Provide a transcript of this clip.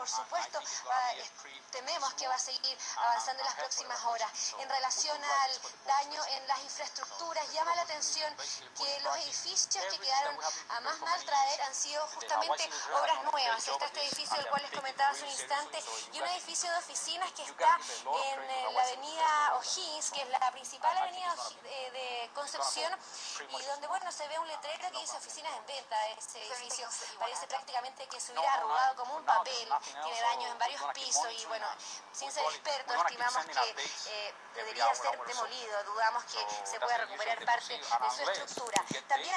por supuesto, tememos que va a seguir avanzando en las próximas horas. En relación al daño en las infraestructuras, llama la atención que los edificios que quedaron a más mal traer han sido justamente obras nuevas. Está este edificio del cual les comentaba hace un instante y un edificio de oficinas que está en la avenida O'Higgins, que es la principal avenida de Concepción, y donde, bueno, se ve un letrero que dice oficinas en venta. Ese edificio parece prácticamente que se hubiera arrugado como un papel, tiene daños en varios pisos y, bueno, sin ser expertos, estimamos que debería ser demolido. Dudamos que se pueda recuperar parte de su estructura. También